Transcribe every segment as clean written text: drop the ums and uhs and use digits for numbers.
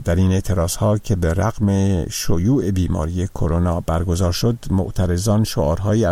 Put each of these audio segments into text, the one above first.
در این اعتراضها که به رغم شیوع بیماری کرونا برگزار شد، معترضان شعارهایی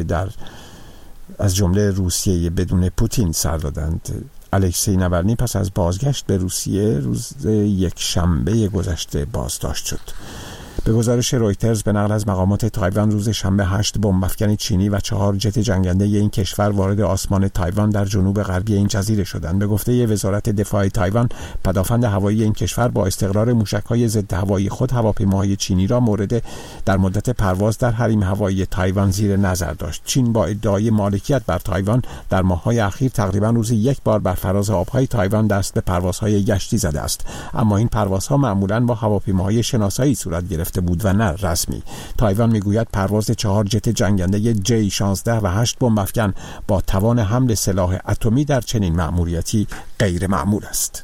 از جمله روسیه بدون پوتین سر دادند. الکسی ناوالنی پس از بازگشت به روسیه روز یکشنبه گذشته بازداشت شد. به گزارش رویترز به نقل از مقامات تایوان، روز شنبه 8 بمب‌افکن چینی و 4 جت جنگنده این کشور وارد آسمان تایوان در جنوب غربی این جزیره شدند. به گفته وزارت دفاع تایوان، پدافند هوایی این کشور با استقرار موشک‌های ضد هوایی خود هواپیماهای چینی را در مدت پرواز در حریم هوایی تایوان زیر نظر داشت. چین با ادعای مالکیت بر تایوان در ماه‌های اخیر تقریباً روزی یک بار بر فراز آب‌های تایوان دست به پروازهای گشتی زده است، اما این پروازها معمولاً با هواپیماهای شناسایی صورت گرفته بود و نه رسمی. تایوان میگوید پرواز 4 جت جنگنده J-16 و 8 بمب‌افکن با توان حمل سلاح اتمی در چنین مأموریتی غیر معمول است.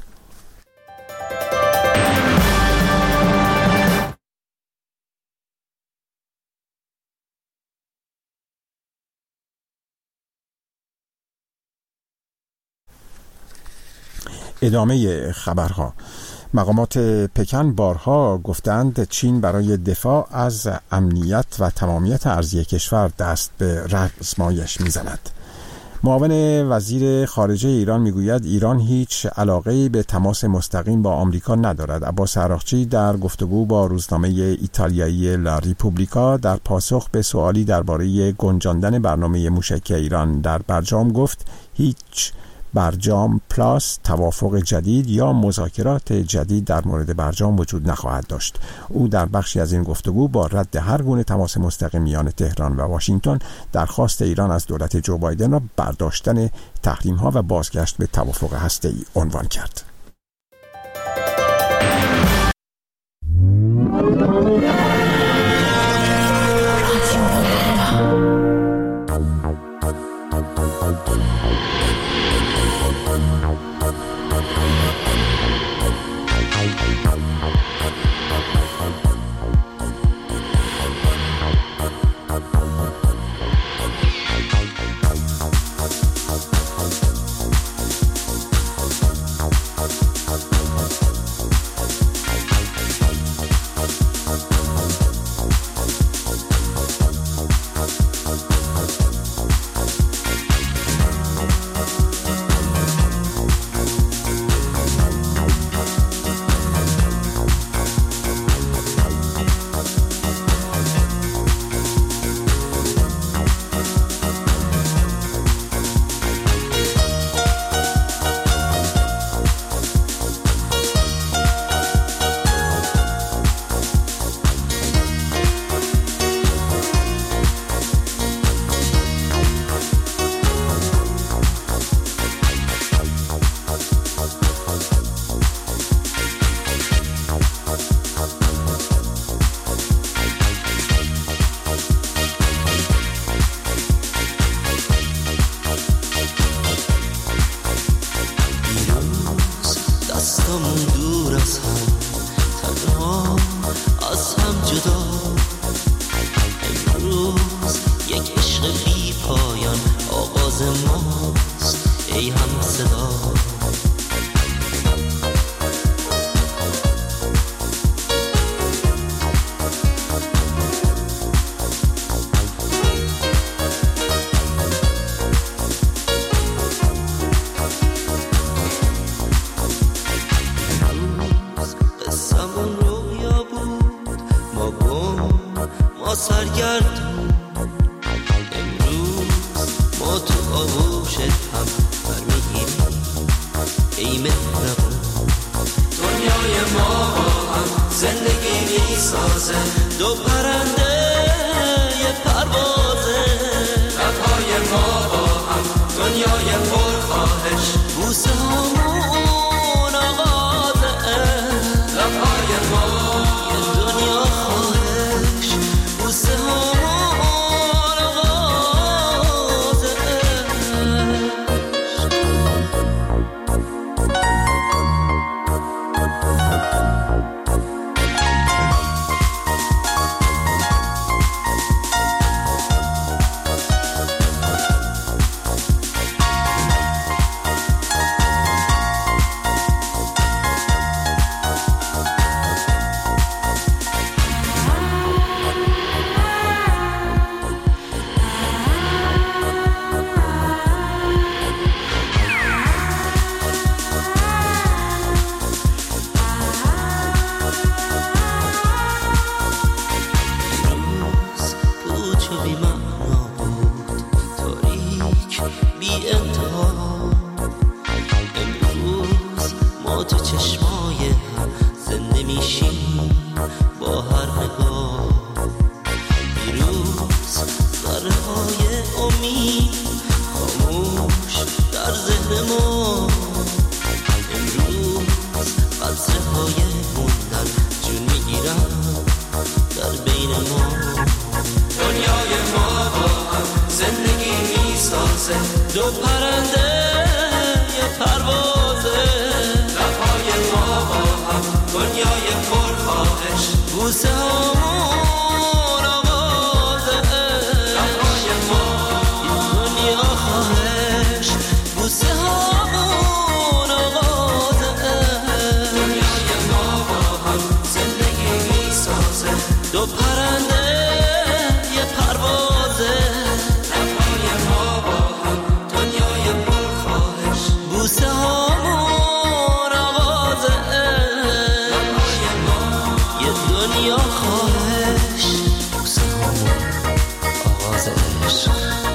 ادامه خبرها. مقامات پکن بارها گفتند چین برای دفاع از امنیت و تمامیت ارضی کشور دست به رزمایش می‌زند. معاون وزیر خارجه ایران میگوید ایران هیچ علاقه‌ای به تماس مستقیم با آمریکا ندارد. عباس عراقچی در گفتگو با روزنامه ایتالیایی لا ریپوبلیکا در پاسخ به سوالی درباره گنجاندن برنامه موشکی ایران در برجام گفت هیچ برجام پلاس توافق جدید یا مذاکرات جدید در مورد برجام وجود نخواهد داشت. او در بخشی از این گفتگو با رد هر گونه تماس مستقیم میان تهران و واشنگتن درخواست ایران از دولت جو بایدن را برداشتن تحریم‌ها و بازگشت به توافق هسته‌ای عنوان کرد. پرخواهش بوسه همون آغاز لبهای ما این دنیا خواهش بوسه همون آغاز دنیای ما با هم زندگی می سازه دو پرنده یه پروازه لبهای ما با هم دنیای پرخواهش بوسه همون آغازه لبهای ما یه دنیا خواهش بوسه همون آغاز عشق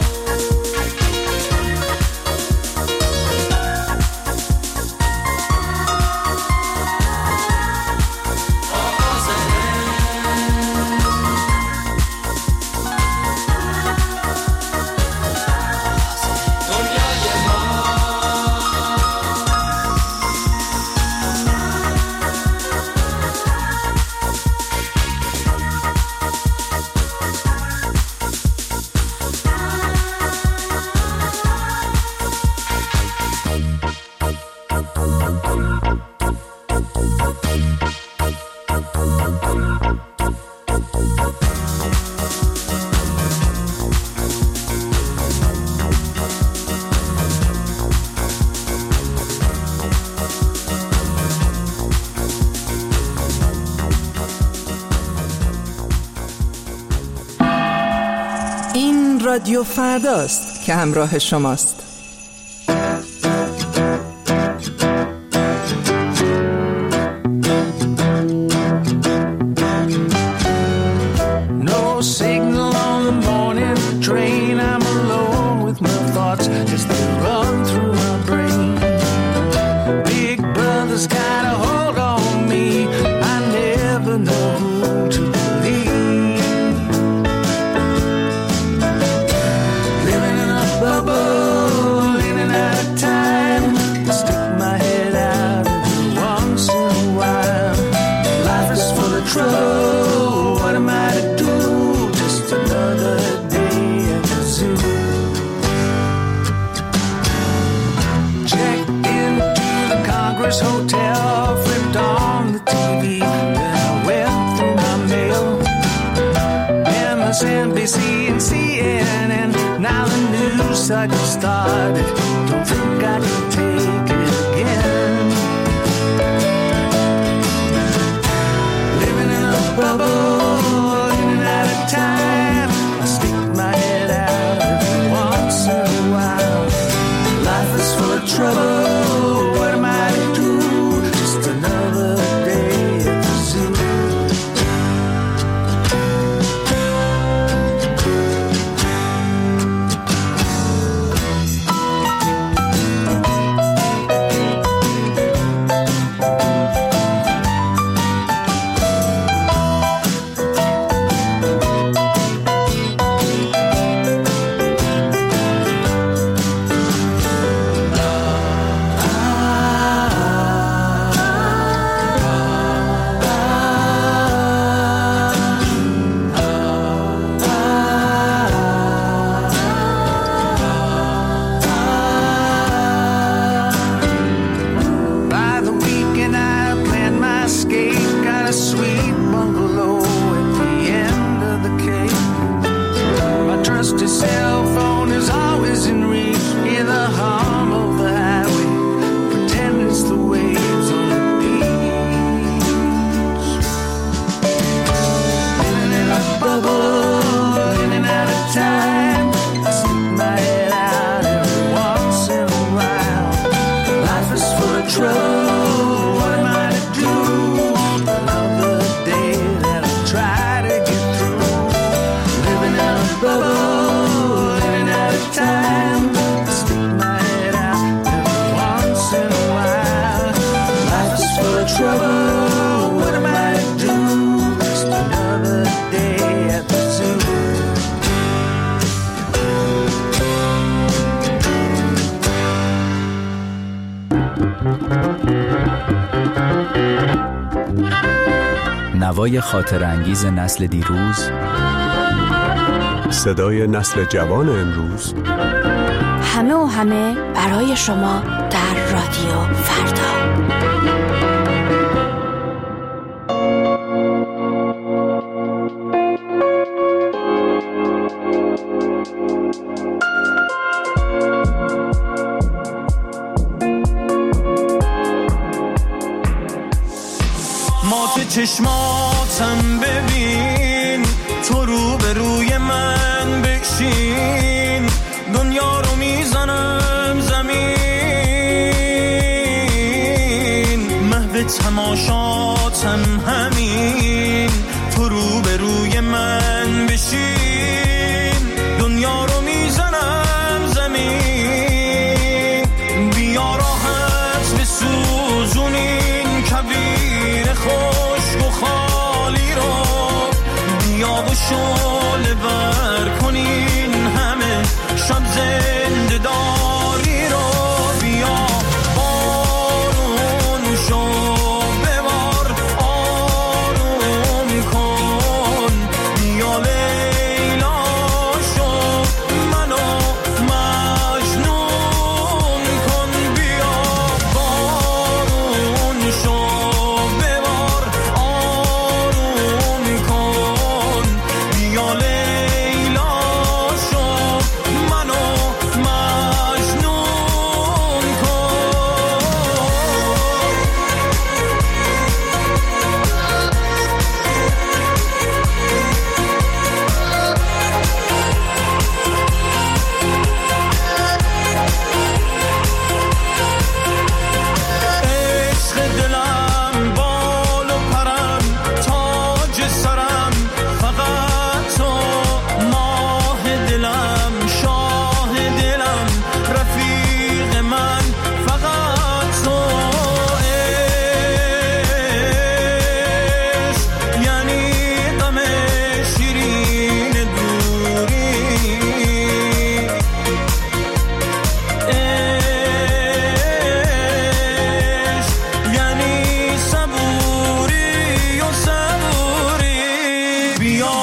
رادیو فرداست که همراه شماست. No signal on the morning train. I'm alone with my thoughts as they run through my brain. Big brother's got a hold on me. I never know who to believe. Living in a bubble, in and out of time. I stick my head out every once in a while. Life is full of trouble. What am I to do? Just another day at the zoo. Checked into the Congress Hotel, flipped on the TV, then I went through my mail. MSNBC and CNN, now the news cycle started. Don't think I can take it again. Living in a bubble, in and out of time. I stick my head out every once in a while. Life is full of trouble. What am I to do? Just another day at the zoo. By the weekend I planned my escape. Got a sweet bungalow at the end of the cape. My trusty cell phone is always in reach. Hear the hum of the highway, pretend it's the waves on the beach. Living in a bubble, in and out of time. I stick my head out every once in a while. Life is full of trouble. What am I to do? Another day that I try to get through. Living in a bubble, in and out of time. I stick my head out every once in a while. Life is full of trouble. What am I to do? Just another day at the zoo. نوای خاطر انگیز نسل دیروز، صدای نسل جوان امروز، همه و همه برای شما در رادیو فردا. مات چشماتم ببین، تو رو به روی من بشین، دنیا رو میزنم زمین، محو تماشاتم همین، تو رو به روی من بشین، دنیا رو میزنم زمین، بیا راحت بسوزون این کبیر خشک و خالی رو، بیا و شعله ور کنین همه شب زنده داری رو، بیا بارون شو ببار آروم کن، بیا لیلا شو منو مجنون کن، بیا بارون شو ببار آروم کن، بیا لیلا شو منو مجنون کن. عشق دلم بال و پرم تاج سرم، فقط تو ماه دلم شاه دلم رفیق من، فقط تو. عشق یعنی غم شیرین دوری، عشق یعنی صبوری و صبوری، بیا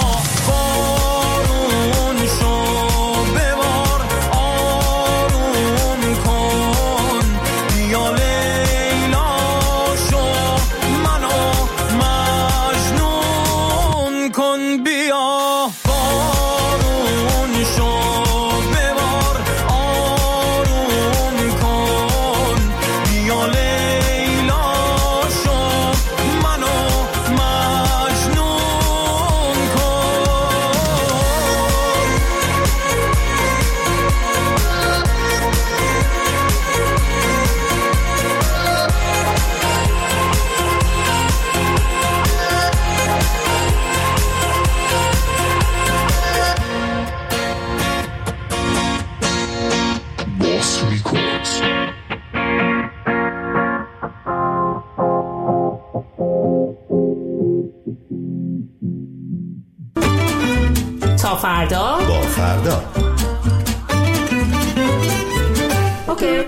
بارون شو ببار آروم کن، بیا لیلا شو منو مجنون کن، بیا بارون شو ببار آروم کن، بیا لیلا شو منو مجنون کن. تا فردا. با فردا. اوکی.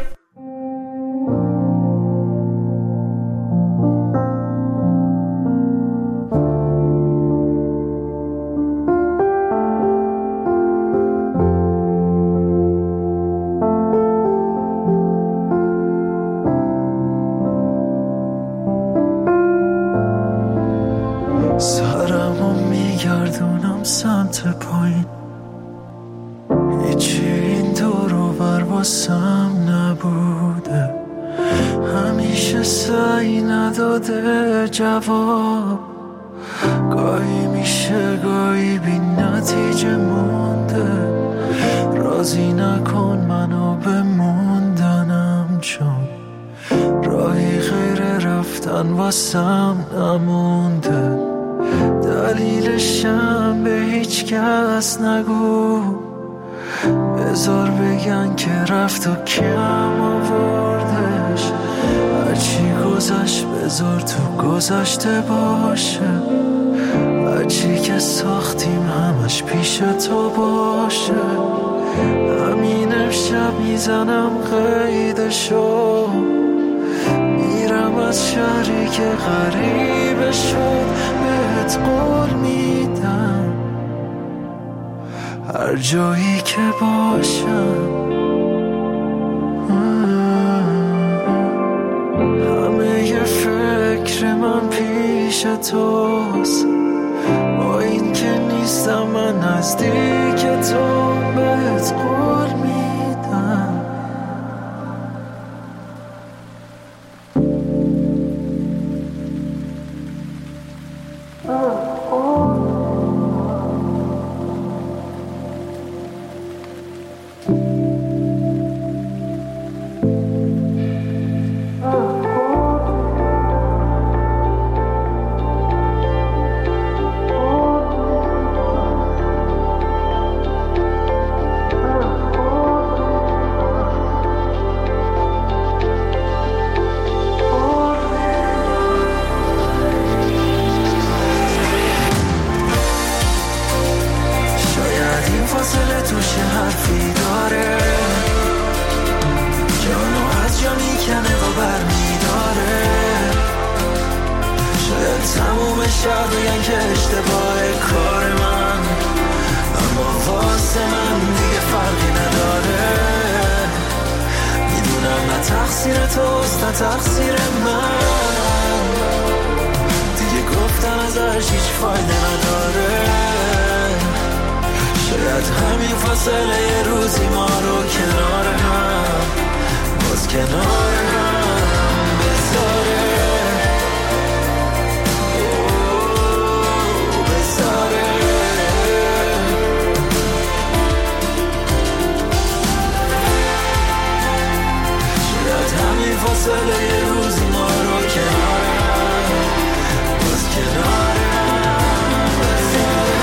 سرمو میگردونم سمت پایین، هیچی این دور و بر واسم نبوده، همیشه سعی نداده جواب، گاهی میشه گاهی بی نتیجه مونده، راضی نکن منو به موندنم، چون راهی غیر رفتن واسم نمونده، دلیلشم به هیچ کس نگو، بذار بگن که رفت و کم آوردش، هرچی گذشت بذار تو گذشته باشه، هرچی که ساختیم همش پیش تو باشه، همین امشب میزنم قیدشو، میرم از شهری که غریبه شد، بهت قول میدم هر جایی که باشم، همه ی فکر من پیش توست، با این که نیستم من نزدیک تو، بهت قول میدم. شاید بگن که اشتباه کار من، اما واسه من دیگه فرقی نداره. میدونم نه تقصیر توست نه تقصیر من، دیگه گفتن ازش هیچ فایده نداره. شاید همین فاصله یه روزی ما رو کنار هم، باز کنار هم بذاره. فاصله یه روزی ما رو کنار هم، باز کنار هم بذاره.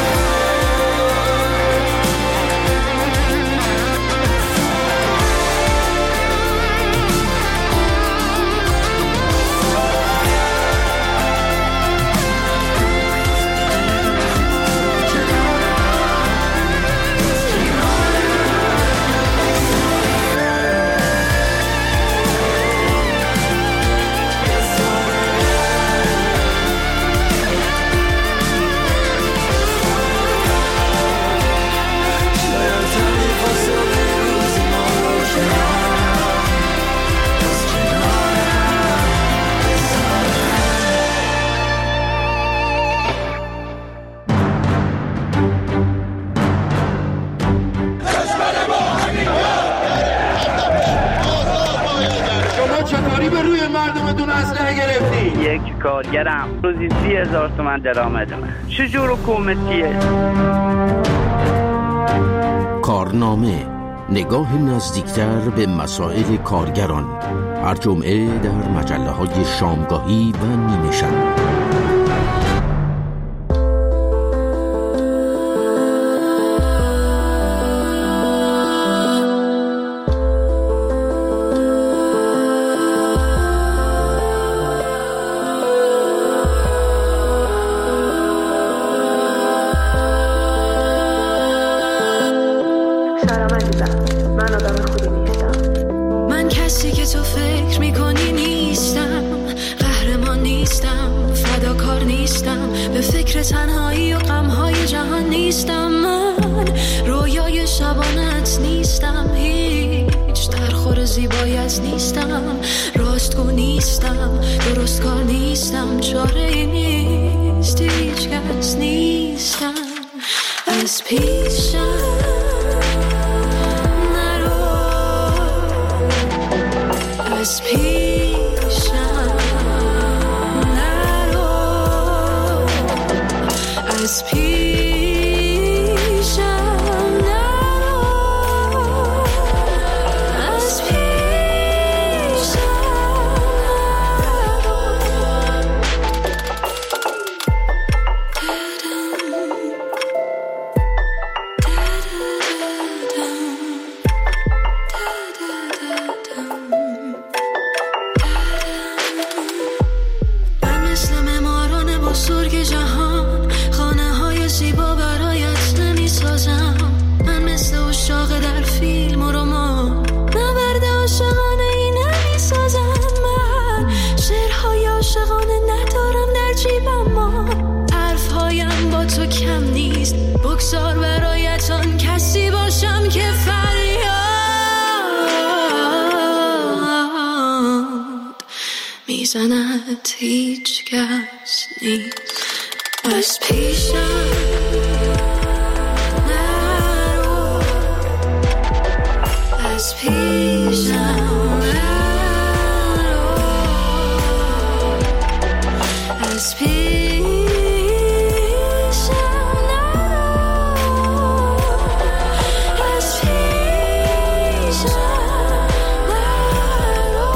یک کارگرم روزی 30,000 تومان درآمد من. چجور حکومتیه؟ کارنامه، نگاه نزدیکتر به مسائل کارگران، هر جمعه در مجله‌های شامگاهی و نیمه شب. تنهایی و غمهای جهان نیستم من، رویای شبانت نیستم، هیچ درخور زیبایت نیستم، راستگو نیستم، درست کار نیستم، چاره نیست، هیچ کس نیستم. از پیشم نرو، از پیشم از پیشم نرو، از پیشم من مثل معماران بزرگ جهان زیبا برایت نمی سازم. من مثل عشاق در فیلم و رمان نبرد عاشقانه ای نمی سازم. من شعرهای عاشقانه ندارم در جیبم، ما حرفهایم با تو کم نیست. بگذار برایت آن کسی باشم که فریاد میزند، هیچ کس نیست. از پیشم نرو، از پیشم نرو، از پیشم نرو، از پیشم نرو.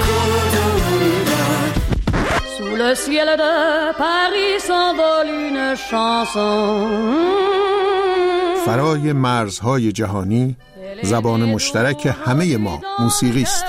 Le ciel de Paris s'envole une فرای مرزهای جهانی، زبان مشترک همه ما موسیقی است.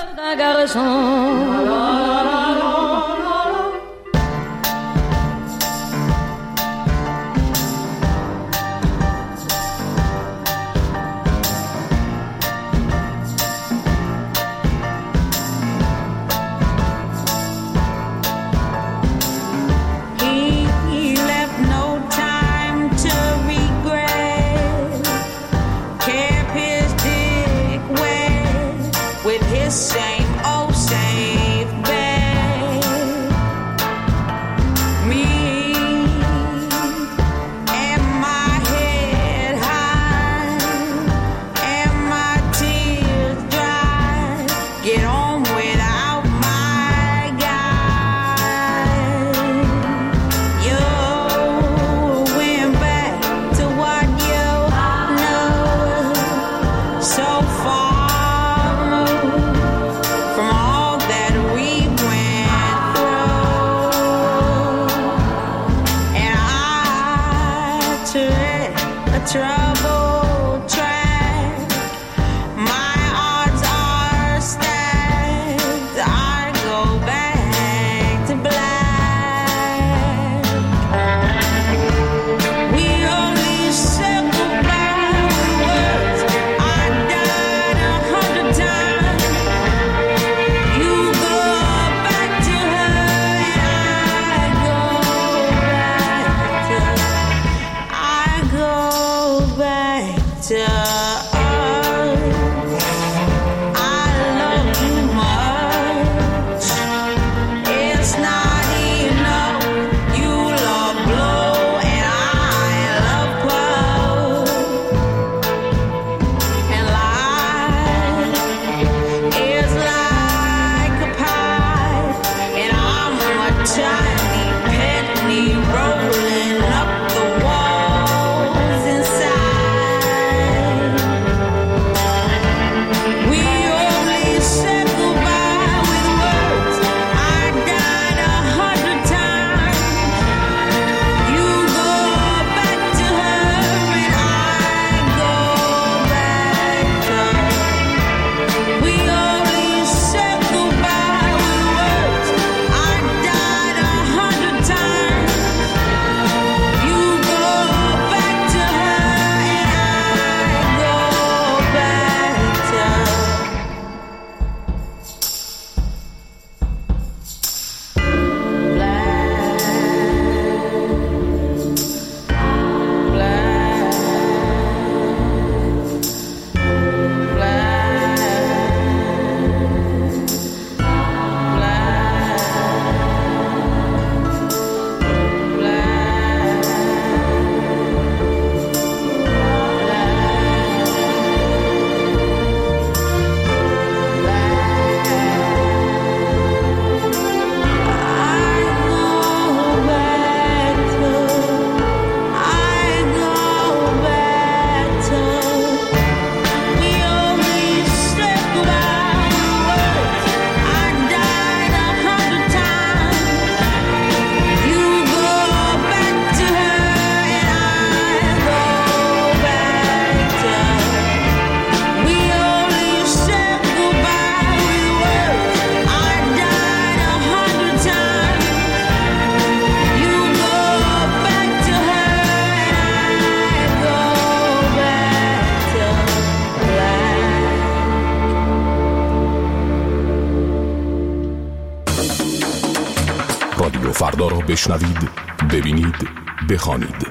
رادیو فردا را بشنوید، ببینید، بخوانید.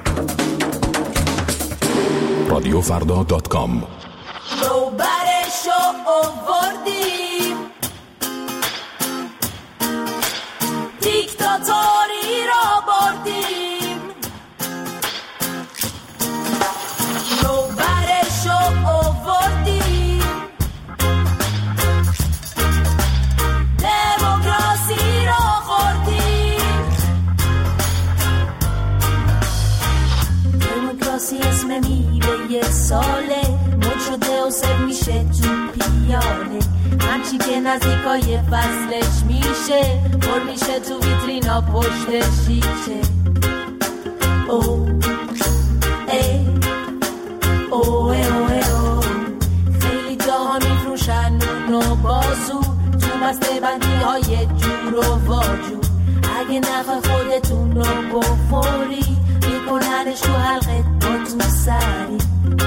radiofrda.com. روبرشو آوردیم، دیکتاتوری را بردیم. روبرشو آوردیم، دموکراسی را خوردیم. دموکراسی اسم میوه ساله، مد شده و سر میشه تو پیاله. هرچی که نزدیکای فصلش میشه پر میشه تو ویترینا پشت شیشه. خیلی جاها میفروشن نو بازو تو بسته بندی های جور و واجور. اگه نخوای خودتون رو بخوری میکننش تو حلقت با تو سری.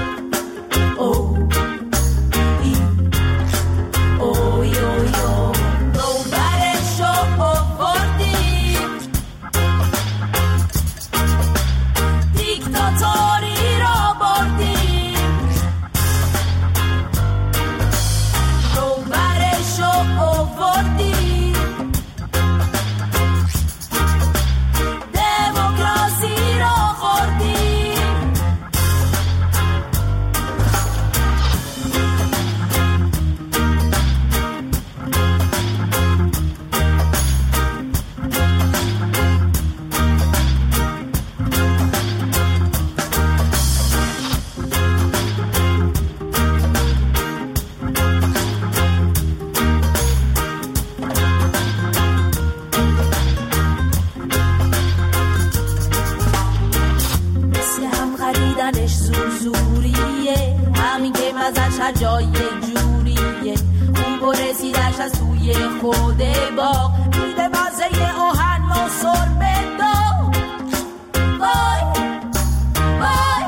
جای جوریه اون برسیدش از توی خود باغ میده مزه آهن و سربه داغ. وای وای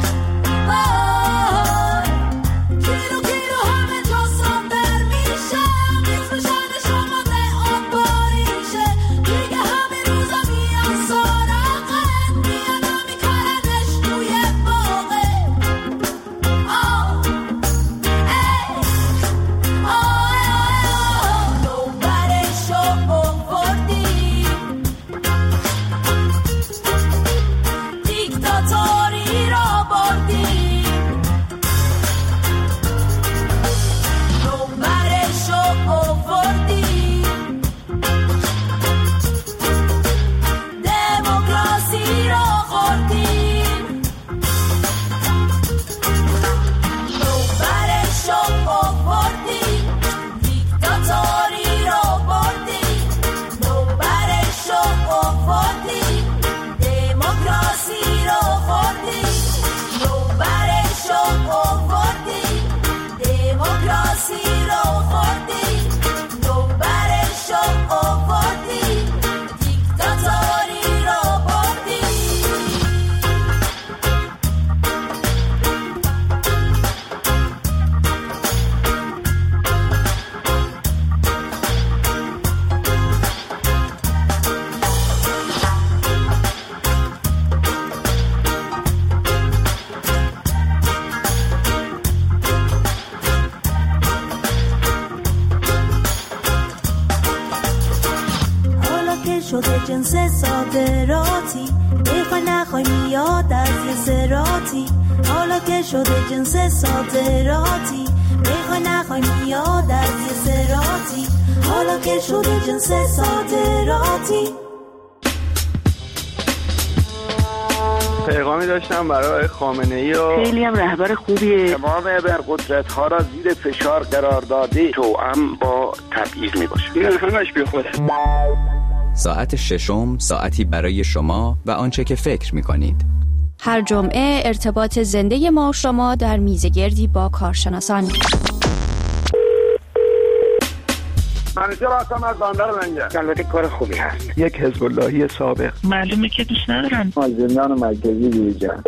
وای کیلو کیلو همه جا ساندر میشم میفروشن شما به آن باریشه دیگه همه روزا میان سارقت میان میکردش توی باغه. شده جنس صادراتی بخوای نخوای میاد از یه سراتی. حالا که شده جنس صادراتی بخوای نخوای میاد از یه سراتی. حالا که شده جنس صادراتی. پیغامی داشتم برای خامنه‌ای و خیلی هم رهبر خوبیه. تمام ابرقدرت‌ها را زیر فشار قرار داده توأم با تبعیض میباشه. این همش بی خوده. ساعت ششم ساعتی برای شما و آنچه که فکر می‌کنید. هر جمعه ارتباط زنده ما شما در میزگردی با کارشناسان. منیجر هستم از بندر لنگر. البته کار خوبی هست. یک حزب اللهی سابق. معلومه که دوست ندارم. از زندان مرکزی بیرون.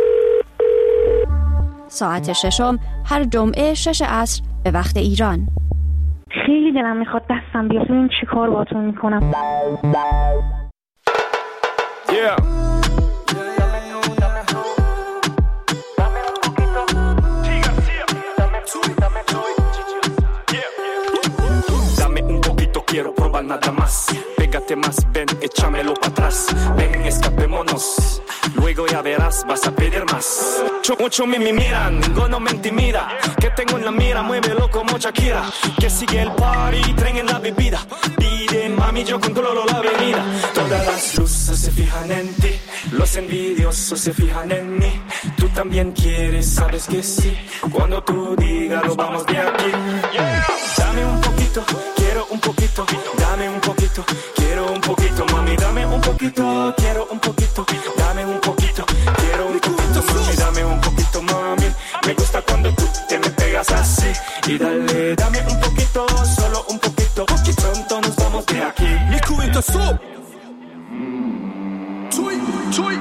ساعت ششم هر جمعه 6 عصر به وقت ایران. خیلی دلم میخواد دستم بیاد ببینم چی کار باهاتون میکنم. Quiero probar nada más. Pégate más, ven, échamelo para atrás. Ven, escapémonos. Luego ya verás, vas a pedir más. Mucho me miran, ninguno me intimida. Que tengo en la mira, muévelo como Shakira. Que sigue el party, tren en la bebida. Pide, mami, yo controlo la avenida. Todas las luces se fijan en ti. Los envidiosos se fijan en mí. Tú también quieres, sabes que sí. Cuando tú digas, lo vamos de aquí. Dame un poquito, quiero un poquito, dame un poquito, quiero un poquito, mami, dame un poquito, quiero un poquito, dame un poquito, quiero un poquito, mami, dame un poquito, mami. Me gusta cuando tú te me pegas así. Y dale, dame un poquito, solo un poquito, y pronto nos vamos de aquí. Mi cubito su. توی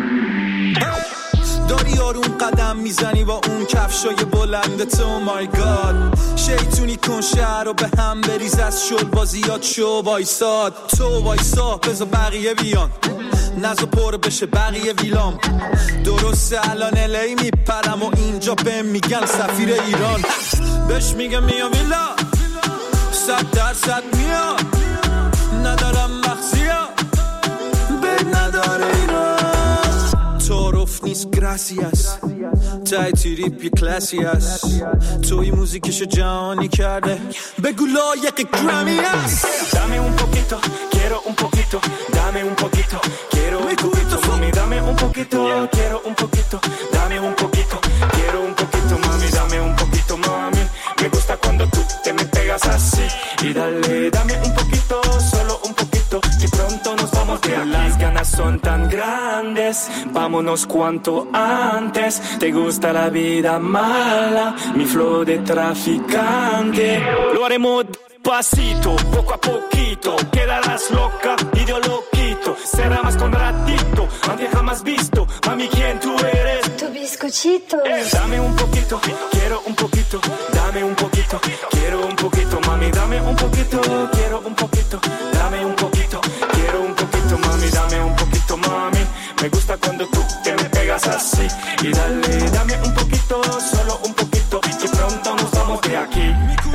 داری آروم قدم میزنی با اون کفشای بلندت. او مای گاد شیطونی کن شهر رو به هم بریز، از شل بازیات شو وایساد. تو وایسا بذار بقیه بیان، نزا پر بشه بقیه ویلام. درسته الان الی میپرم و اینجا بهم میگن سفیر ایران. بهش میگم میام ویلا 100% میام، ندارم مخزیا بد نداره اینا. تعارف نیست گراسیاس، تای تریپ یه کلاسی هست. توی موزیکشو جهانی کرده، بگو لایق گرامی هست. Dame un poquito, quiero un poquito, dame un poquito, quiero un poquito, mami, dame un poquito, quiero un poquito, dame un poquito, quiero un poquito, mami, dame un poquito, mami. Me gusta cuando tú te me pegas así. Y dale, dame un poquito, solo un poquito, y pronto nos vamos de aquí. Las ganas son tan grandes, vámonos cuanto antes. Te gusta la vida mala, mi flow de traficante. Lo haremos pasito, poco a poquito, quedarás loca y yo loquito. Será más con ratito, antes jamás visto. Mami, ¿quién tú eres? Tu bizcochito. Dame un poquito, quiero un poquito, dame un poquito, quiero un poquito, mami, dame un poquito, quiero un poquito, dame un poquito, quiero un poquito, mami, dame un poquito, mami. Me gusta cuando tú te me pegas así. Y dale, dame un poquito, solo un poquito, y pronto nos vamos de aquí.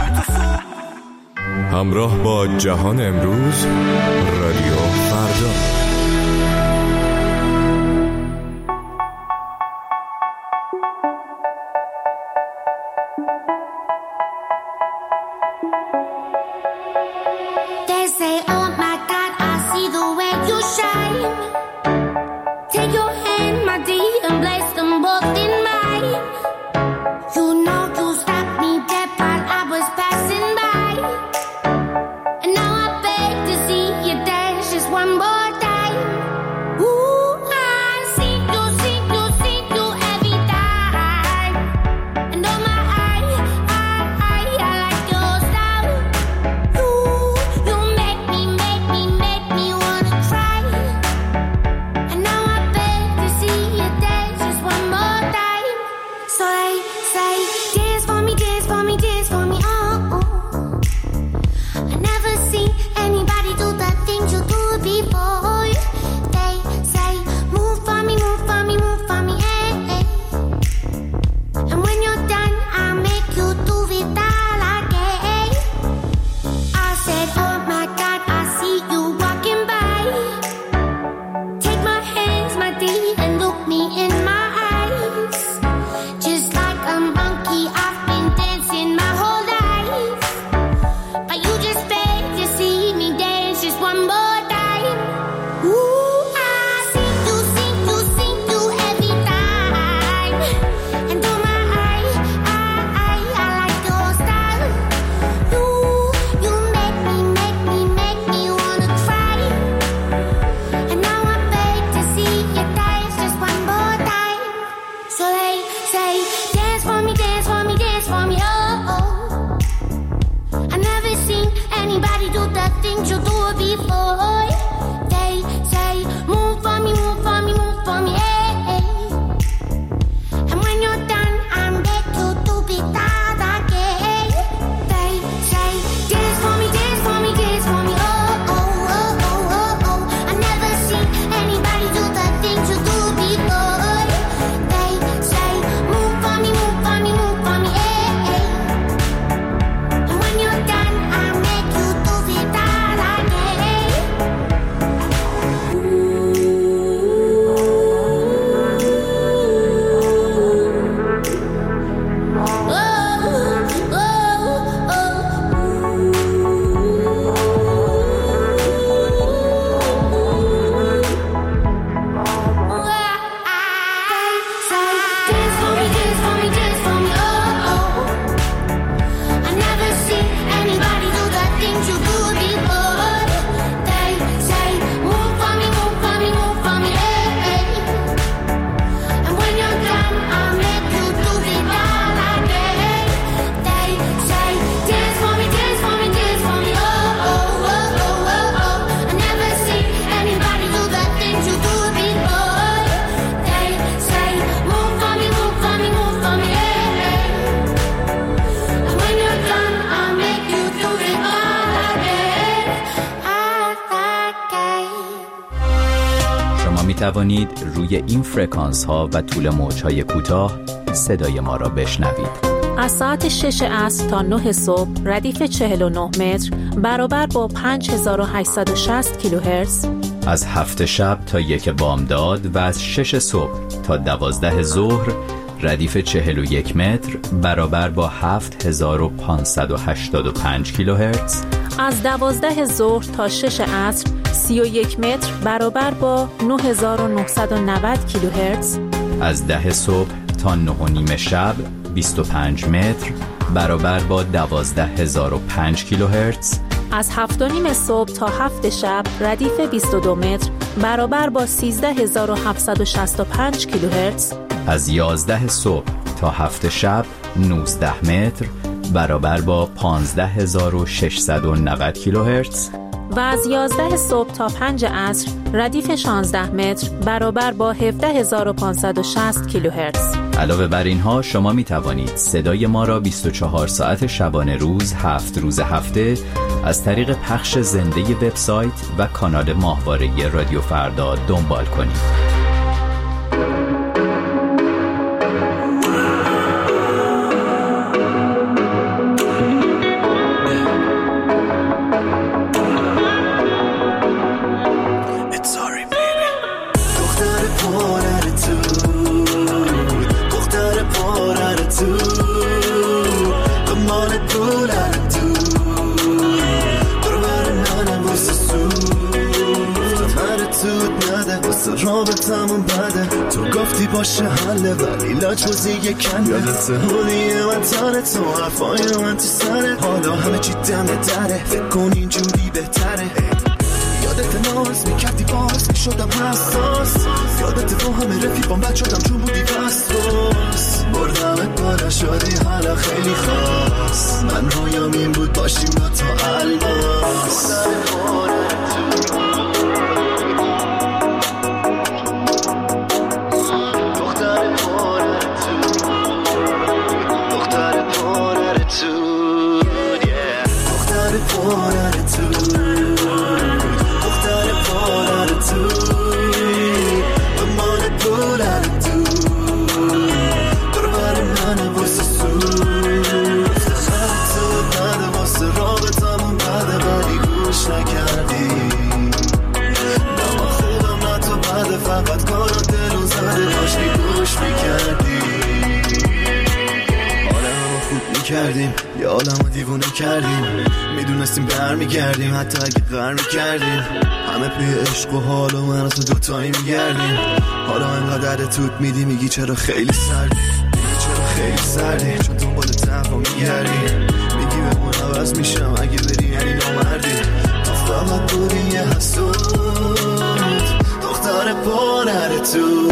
همراه با جهان امروز، رادیو فردا. They say, oh my God, I see the way you shine. Take your hand, my dear, and place them both in mine. You know you stopped me dead while I was passing by. And now I beg to see you dance just one more time. Ooh, I see you every time. And oh my, I like your style. You make me wanna cry. And now I beg to see you dance just one more time. So they say, dance for me, dance for me, dance for me, oh, oh. I never seen anybody do the things you do before. They say, move for me, move for me, move for me, eh, eh. And when you're done, I'll make you do it all again. I said, oh my God, I see you walking by. Take my hands, my dear, and look me in my eyes. Just like a monkey, I've been dancing my whole life. But you just beg to see me dance just one more time. Ooh, I see you every time. And oh my, I like your style. You make me wanna cry. And now I beg to see you dance just one more time. So they say, dance for me, dance for me, dance for me, oh, oh. I never seen anybody do the things you do before. They say, move for me, move for me, move for me, eh, eh. And when you're done, I'm back to do it all again. They say, dance for me, dance for me, dance for me, oh, oh, oh, oh, oh, oh. I never seen anybody do the things you do before. They say, move for me, توانید روی این فرکانس ها و طول موج های کوتاه صدای ما را بشنوید. از ساعت 6 عصر تا 9 صبح ردیف 49 متر برابر با 5860 کیلوهرتز. از 7 شب تا 1 بامداد و از 6 صبح تا 12 ظهر ردیف 41 متر برابر با 7585 کیلوهرتز. از 12 ظهر تا 6 عصر 31 متر برابر با 9990 کیلوهرتز. از 10 صبح تا 9:30 شب 25 متر برابر با 12005 کیلوهرتز. از 7:30 صبح تا 7 شب ردیف 22 متر برابر با 13765 کیلوهرتز. از 11 صبح تا 7 شب 19 متر برابر با 15690 کیلوهرتز. و از 11 صبح تا 5 عصر ردیف 16 متر برابر با 17560 کیلوهرتز. علاوه بر اینها شما می توانید صدای ما را 24 ساعت شبانه روز 7 روز هفته از طریق پخش زنده وبسایت و کانال ماهواره رادیو فردا دنبال کنید. رابطمون بده تو گفتی باشه حله ولی لاجوزی کنه یادت هونیه من تاره تو حرفای من تو سره حالا همه چی دم دره فکر کن اینجوری بهتره یادت ناز میکردی باز میشدم حساس یادت رو همه رفیقام بد شدم چون بودی وسواس بردمت بالا شدی حالا خیلی خاص من رویام این بود باشیم با تو الماس کردیم یه عالمو دیوونه کردیم میدونستیم برمیگردیم حتی اگه غر میکردیم همه پی عشق و حال و من تو دوتایی میگردیم حالا انقدر توت میدی میگی چرا خیلی سردی میگی چرا خیلی سردی چون دنبال تفا میگردی میگی بمون عوض میشم اگه بری یعنی نامردی تو فقط بودی یه حسود دختر پانر تو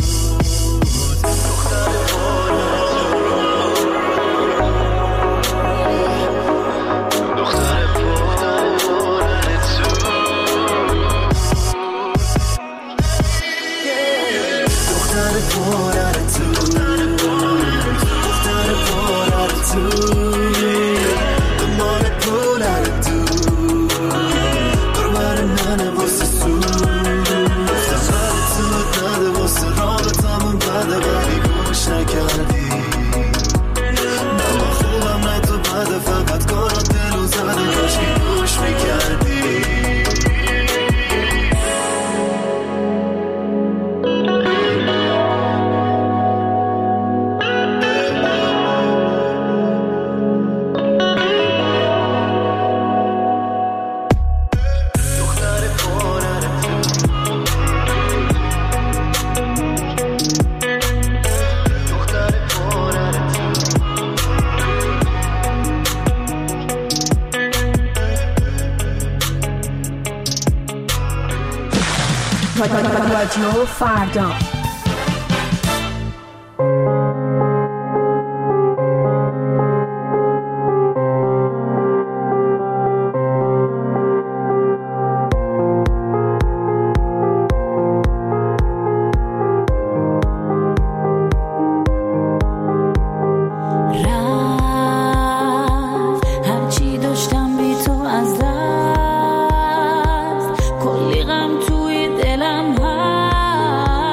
رادیو فردا. دلم هست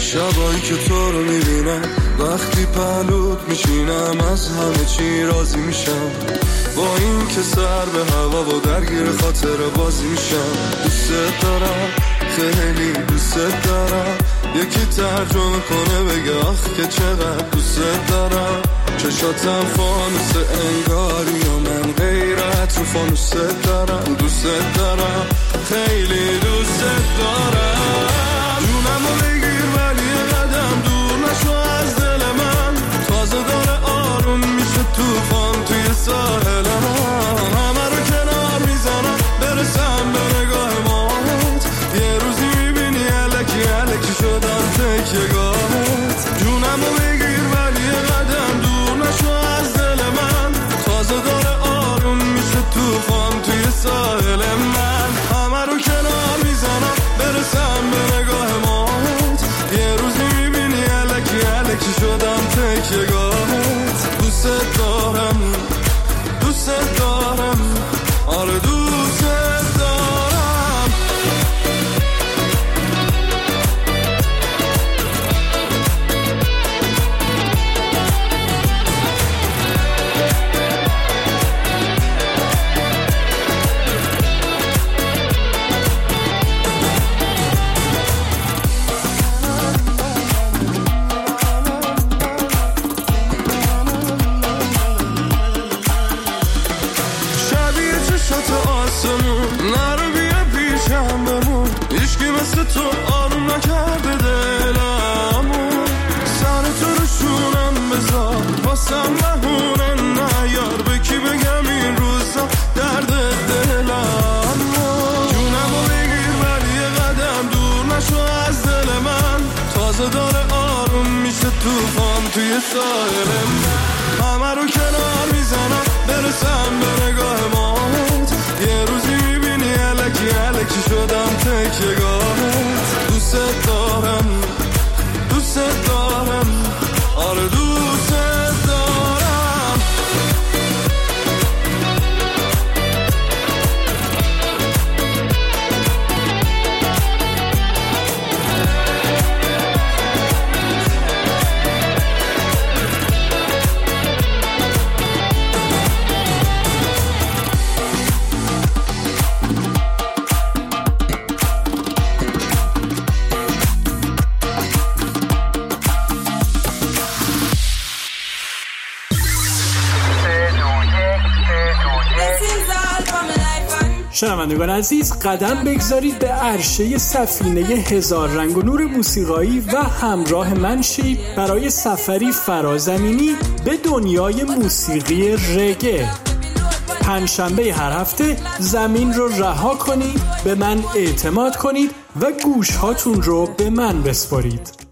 شبایی که تو رو میبینم وقتی پهلوت میشینم از همه چی راضی میشم با این که سر به هوا و درگیر خاطر بازی میشم دوست دارم خیلی دوست دارم یکی ترجمه کنه بگه آخ که چقدر دوست دارم چشاتم فانوس انگاری و من غیرت رو فانوس دارم دوست دارم خیلی دوست دارم جونمو بگیر ولی قدم دور نشو از دل من تازه داره آروم میشه توفان توی ساحل من همه رو کنار میزنم برسم به نگاه ماهت یه روزی میبینی الکی الکی شدم تکیه‌گاهت جونمو بگیر ولی قدم دور نشو از دل من تازه داره آروم میشه توفان توی ساحل من همه رو کنار میزنم برسم به نگاه ماهت یه روزی میبینی الکی الکی شدم تکیه‌گاهت دوست دارم دوست دارم آره دوست دارم نرو بیا پیشم بمون هیچکی مثل تو آروم نکرده دلمو سر تو رو شونم بذار واسم بهونه نیار به کی بگم این روزا درد دلمو جونمو بگیر ولی قدم دور نشو از دل من تازه داره آروم میشه توفان توی ساحل من همه رو کنار میزنم برسم به نگاه ماهت یه روزی میبینی الکی الکی شدم تکیه‌گاهت دوست دارم دوست دارم آره دوست دارم شنوندگان عزیز قدم بگذارید به عرشه سفینه هزار رنگ و نور موسیقایی و همراه من شید برای سفری فرازمینی به دنیای موسیقی رگه. پنجشنبه هر هفته زمین رو رها کنید، به من اعتماد کنید و گوش هاتون رو به من بسپارید.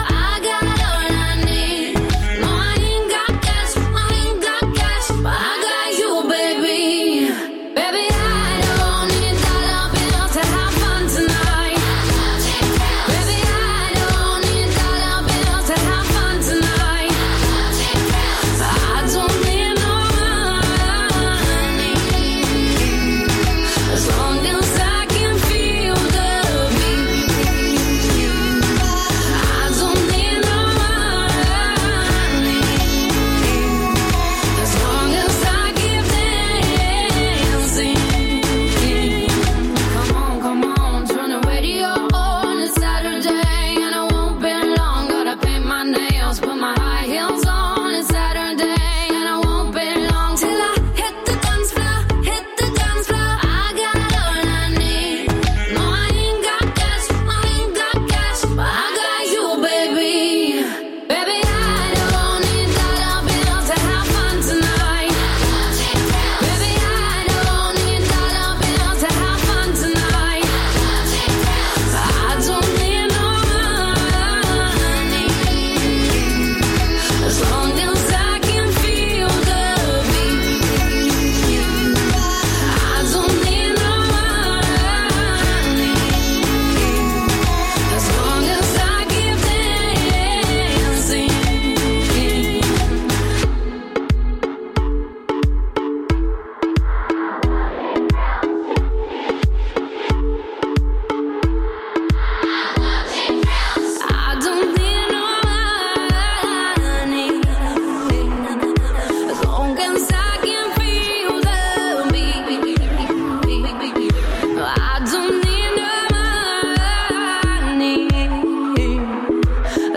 I got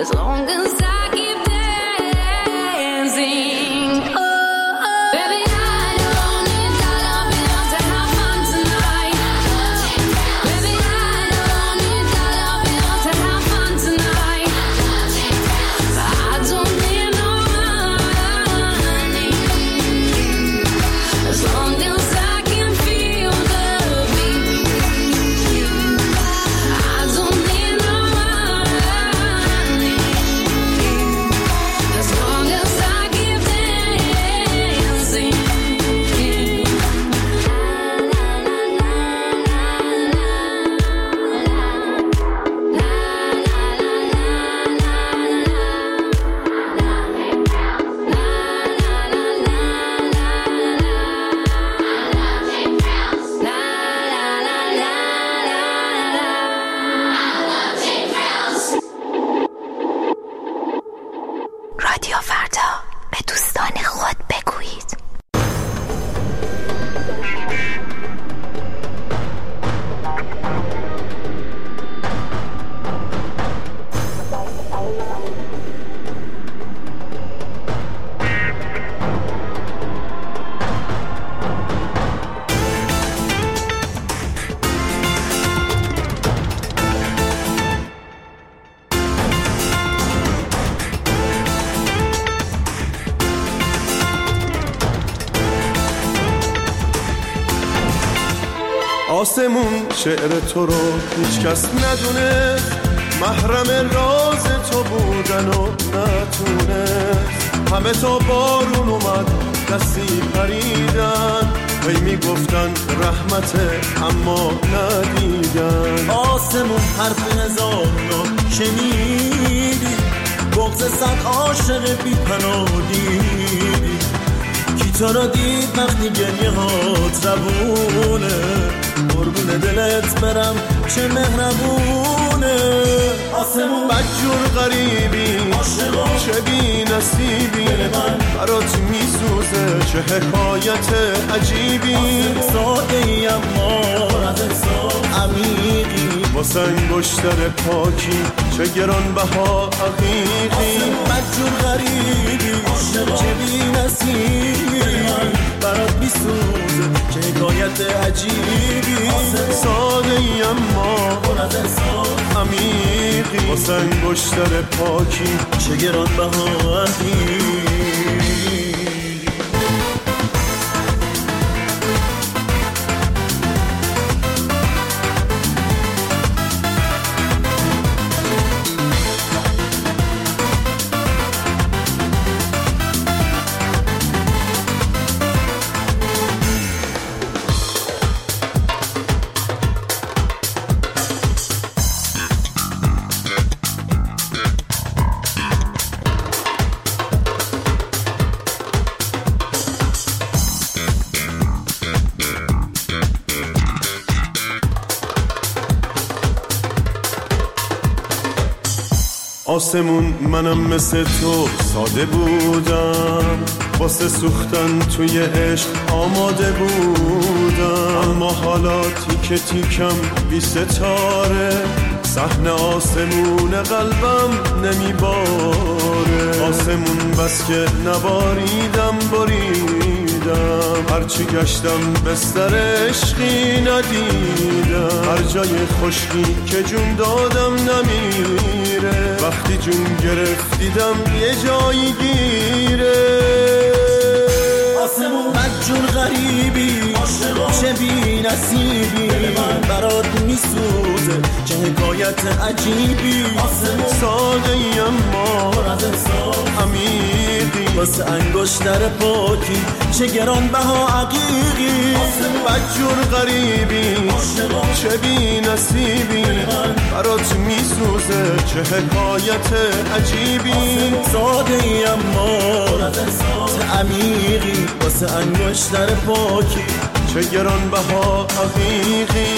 as long as I keep dancing. Baby, I don't need dollar bills to have fun tonight. Baby, I don't need dollar bills to have fun tonight. I don't need no money as long as I can feel the beat. I don't need no money as long as I keep dancing. رادیو فردا، به دوستان خود بگویید. آسمون شعر تو رو هیچ کس ندونه، محرم راز تو بودن و نتونست. همه تا بارون اومد دستی پریدن، هی میگفتن رحمته اما ندیدن. آسمون حرف هزار رو شنیدی، بغض صد عاشق بی پناه دیدی. کی تو رو دید وقتی گریه هات روونه، قربون دلت برم چه مهربونه. آسمون بدجور غریبی چه بی نصیبی، برات میسوزه چه حکایت عجیبی. ساده ای اما عمیقی، واسه انگشتر پاکی چه گرانبها عقیقی. بدجور غریبی چه بی نصیبی، برات میسوزه چه حکایت عجیبی. ساده ای اما عمیقی، واسه انگشتر پاکی چه گرانبها عقیقی. آسمون منم مثل تو ساده بودم، واسه سوختن توی عشق آماده بودم. اما حالا تیکه تیکم بی ستاره، صحنه آسمون قلبم نمیباره. آسمون بس که نباریدم باریدم، هرچی گشتم بستر عشقی ندیدم. هر جای خشکی که جون دادم نمیره، وقتی جون گرفت دیدم یه جایی گیره. آسمون بدجور غریبی چه بی نصیبی، برات میسوزه چه حکایت عجیبی. ساده ای اما عمیقی، واسه انگشتر پاکی چه گرانبها عقیقی. بدجور غریبی چه بی نصیبی، برات میسوزه چه حکایت عجیبی. ساده ای اما عمیقی، واسه انگشتر پاکی چه گرانبها عقیقی.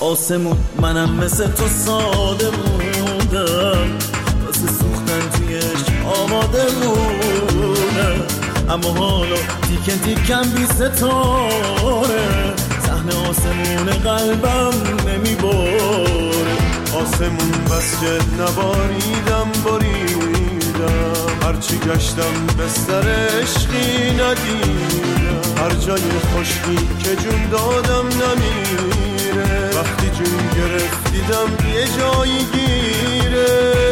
آسمون منم مثل تو ساده بودم، واسه سوختن تویش آماده بودم، اما حالا تیکن تیکن بی ستاره سهم آسمون قلبم نمیباره. آسمون بس که نباریدم هرچی گشتم بستر عشقی ندیدم، هر جای خشکی که جون دادم نمیره، وقتی جون گرفت دیدم یه جایی گیره.